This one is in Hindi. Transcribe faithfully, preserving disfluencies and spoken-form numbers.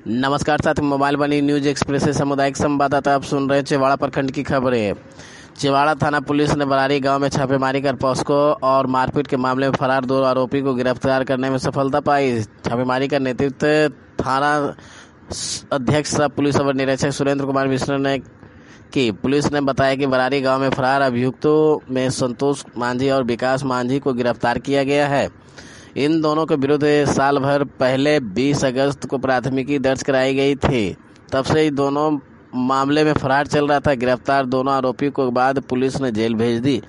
नमस्कार साथी, मोबाइल बनी न्यूज एक्सप्रेस से सामुदायिक संवाददाता आप सुन रहे हैं। चेवाड़ा प्रखंड की खबरें। चेवाड़ा थाना पुलिस ने बरारी गांव में छापेमारी कर पॉस्को और मारपीट के मामले में फरार दो आरोपी को गिरफ्तार करने में सफलता पाई। छापेमारी का नेतृत्व थाना अध्यक्ष सह पुलिस अवर निरीक्षक सुरेंद्र कुमार मिश्रा ने की। पुलिस ने बताया कि बरारी गांव में फरार अभियुक्तों में संतोष मांझी और विकास मांझी को गिरफ्तार किया गया है। इन दोनों के विरुद्ध साल भर पहले बीस अगस्त को प्राथमिकी दर्ज कराई गई थी। तब से ही दोनों मामले में फरार चल रहा था। गिरफ्तार दोनों आरोपियों को बाद पुलिस ने जेल भेज दी।